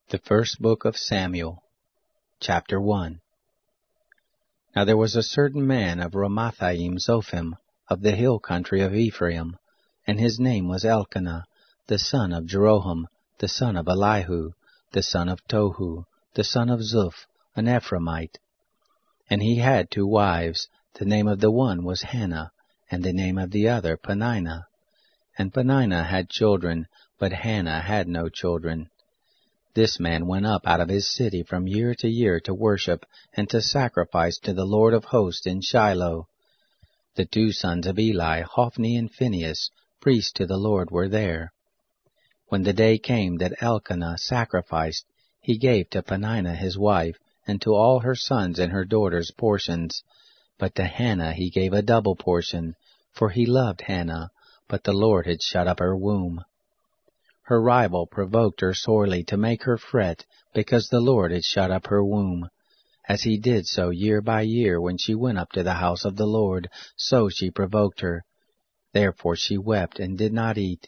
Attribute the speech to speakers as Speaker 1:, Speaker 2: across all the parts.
Speaker 1: The First Book of Samuel, Chapter 1. Now there was a certain man of Ramathaim Zophim, of the hill country of Ephraim, and his name was Elkanah, the son of Jeroham, the son of Elihu, the son of Tohu, the son of Zuph, an Ephraimite. And he had 2 wives. The name of the one was Hannah, and the name of the other Peninnah. And Peninnah had children, but Hannah had no children. This man went up out of his city from year to year to worship and to sacrifice to the Lord of hosts in Shiloh. The 2 sons of Eli, Hophni and Phinehas, priests to the Lord, were there. When the day came that Elkanah sacrificed, he gave to Peninnah his wife, and to all her sons and her daughters portions. But to Hannah he gave a double portion, for he loved Hannah, but the Lord had shut up her womb. Her rival provoked her sorely to make her fret, because the Lord had shut up her womb. As he did so year by year when she went up to the house of the Lord, so she provoked her. Therefore she wept and did not eat.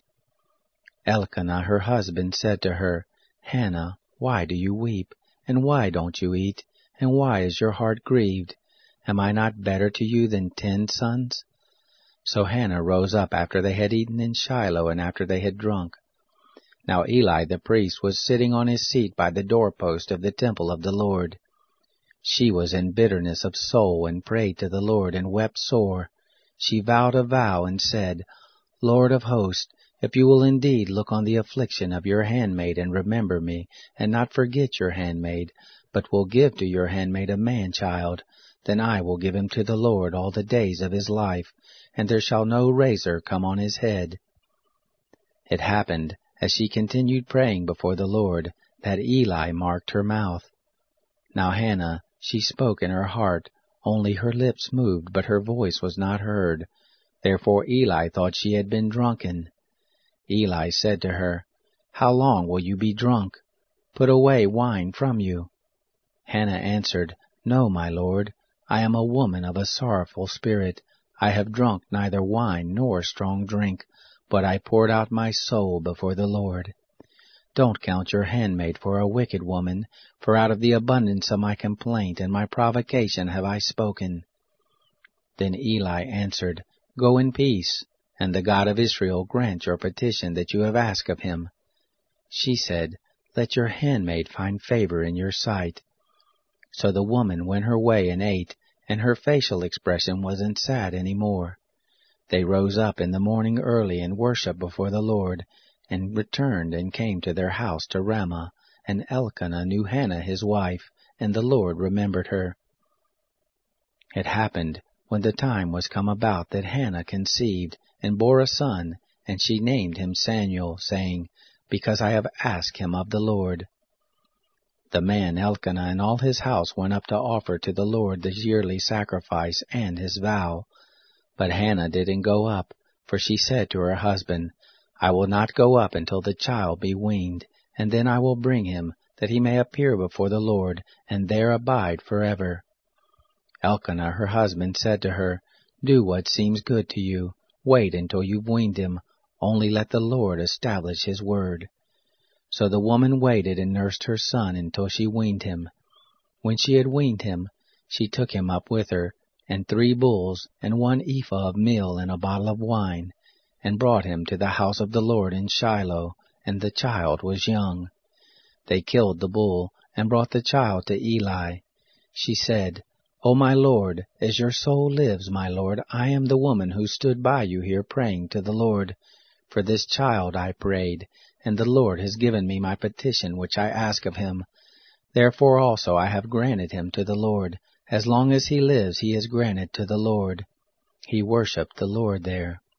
Speaker 1: Elkanah her husband said to her, Hannah, why do you weep? And why don't you eat? And why is your heart grieved? Am I not better to you than 10 sons? So Hannah rose up after they had eaten in Shiloh, and after they had drunk. Now Eli the priest was sitting on his seat by the doorpost of the temple of the Lord. She was in bitterness of soul, and prayed to the Lord, and wept sore. She vowed a vow, and said, Lord of hosts, if you will indeed look on the affliction of your handmaid, and remember me, and not forget your handmaid, but will give to your handmaid a man-child, then I will give him to the Lord all the days of his life, and there shall no razor come on his head. It happened, as she continued praying before the Lord, that Eli marked her mouth. Now Hannah, she spoke in her heart, only her lips moved, but her voice was not heard. Therefore Eli thought she had been drunken. Eli said to her, How long will you be drunk? Put away wine from you. Hannah answered, No, my lord, I am a woman of a sorrowful spirit. I have drunk neither wine nor strong drink, but I poured out my soul before the Lord. Don't count your handmaid for a wicked woman, for out of the abundance of my complaint and my provocation have I spoken. Then Eli answered, Go in peace, and the God of Israel grant your petition that you have asked of him. She said, Let your handmaid find favor in your sight. So the woman went her way and ate, and her facial expression wasn't sad any more. They rose up in the morning early and worshipped before the Lord, and returned and came to their house to Ramah, and Elkanah knew Hannah his wife, and the Lord remembered her. It happened, when the time was come about, that Hannah conceived, and bore a son, and she named him Samuel, saying, Because I have asked him of the Lord. The man Elkanah and all his house went up to offer to the Lord the yearly sacrifice and his vow. But Hannah didn't go up, for she said to her husband, I will not go up until the child be weaned, and then I will bring him, that he may appear before the Lord, and there abide forever. Elkanah her husband said to her, Do what seems good to you. Wait until you've weaned him. Only let the Lord establish his word. So the woman waited and nursed her son until she weaned him. When she had weaned him, she took him up with her, and 3 bulls, and 1 ephah of meal, and a bottle of wine, and brought him to the house of the Lord in Shiloh, and the child was young. They killed the bull, and brought the child to Eli. She said, O my lord, as your soul lives, my lord, I am the woman who stood by you here praying to the Lord. For this child I prayed, and the Lord has given me my petition which I ask of him. Therefore also I have granted him to the Lord. As long as he lives he is granted to the Lord. He worshipped the Lord there.